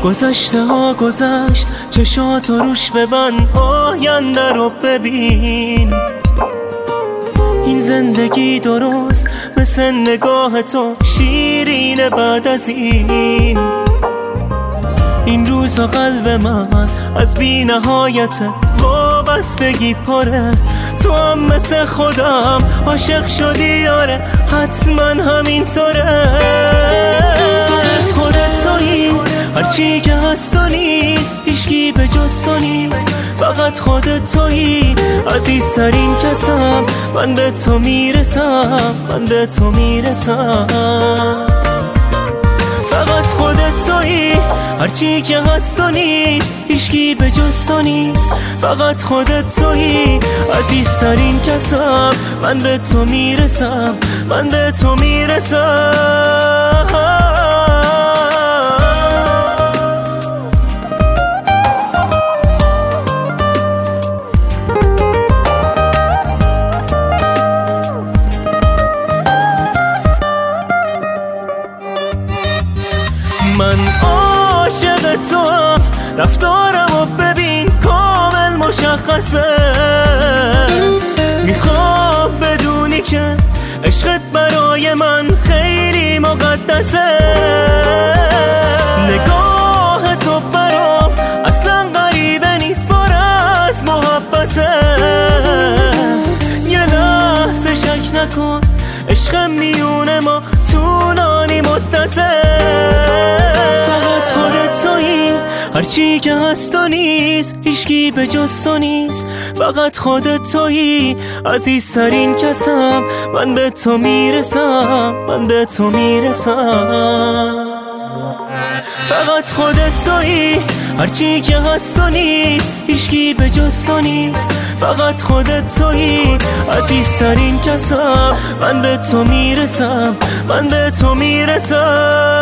گذشته ها گذشت، چشاتو روش ببند، آینده رو ببین. این زندگی درست مثل نگاه تو شیرینه بعد از این روزا قلب من از بی نهایت وابستگی پره. تو هم مثل خودم عاشق شدی یاره، حتما همینطوره. فقط خودت تویی، هرچی که هست و نیست، هیچکی به جز تو نیست. فقط خودت تویی، عزیزترین کسم، من به تو میرسم، من به تو میرسم. فقط خودت تویی، هرچی که هست و نیست، هیچکی به جز تو نیست. فقط خودت تویی، عزیزترین کسم، من به تو میرسم، من به تو میرسم. من عاشق توام، رفتارمو ببین کامل مشخصه. میخوام بدونی که عشقت برای من خیلی مقدسه. نگاه تو برام اصلا غریبه نیست، پر از محبته. یه لحظه شک نکن، عشق میونه ما طولانی مدته. هرچی که هست و نیست، هیچکی به جز تو نیست. فقط خودت تویی، عزیزترین کسم، من به تو میرسم، من به تو میرسم. فقط خودت تویی، هرچی که هست و نیست، هیچکی به جز تو نیست. فقط خودت تویی، عزیزترین کسم، من به تو میرسم، من به تو میرسم.